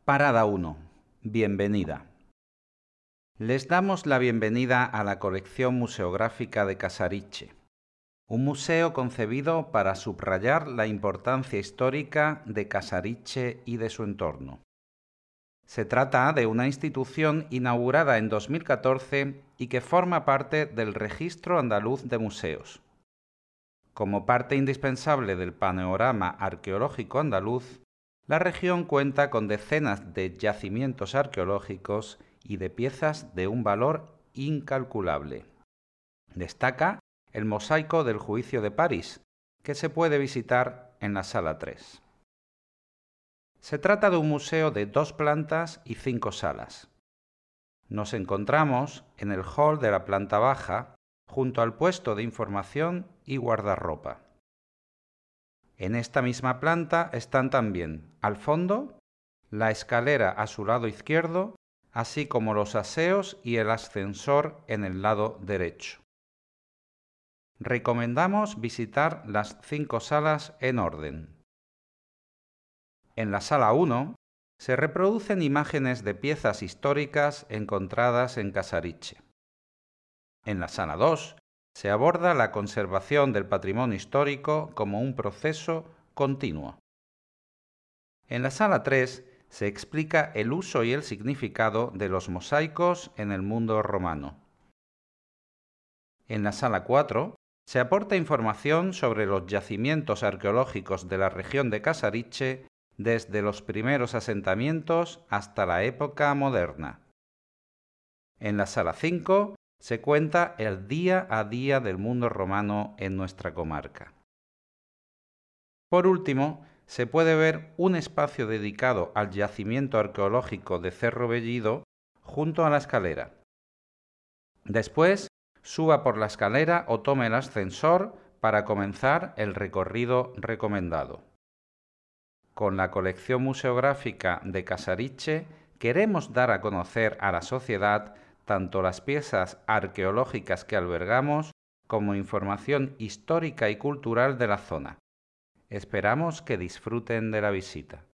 Parada 1. Bienvenida. Les damos la bienvenida a la colección museográfica de Casariche, un museo concebido para subrayar la importancia histórica de Casariche y de su entorno. Se trata de una institución inaugurada en 2014 y que forma parte del Registro Andaluz de Museos. Como parte indispensable del panorama arqueológico andaluz, la región cuenta con decenas de yacimientos arqueológicos y de piezas de un valor incalculable. Destaca el mosaico del Juicio de París, que se puede visitar en la Sala 3. Se trata de un museo de 2 plantas y 5 salas. Nos encontramos en el hall de la planta baja, junto al puesto de información y guardarropa. En esta misma planta están también, al fondo, la escalera a su lado izquierdo, así como los aseos y el ascensor en el lado derecho. Recomendamos visitar las 5 salas en orden. En la sala 1 se reproducen imágenes de piezas históricas encontradas en Casariche. En la sala 2 se aborda la conservación del patrimonio histórico como un proceso continuo. En la sala 3 se explica el uso y el significado de los mosaicos en el mundo romano. En la sala 4 se aporta información sobre los yacimientos arqueológicos de la región de Casariche desde los primeros asentamientos hasta la época moderna. En la sala 5 se cuenta el día a día del mundo romano en nuestra comarca. Por último, se puede ver un espacio dedicado al yacimiento arqueológico de Cerro Bellido junto a la escalera. Después, suba por la escalera o tome el ascensor para comenzar el recorrido recomendado. Con la colección museográfica de Casariche queremos dar a conocer a la sociedad tanto las piezas arqueológicas que albergamos como información histórica y cultural de la zona. Esperamos que disfruten de la visita.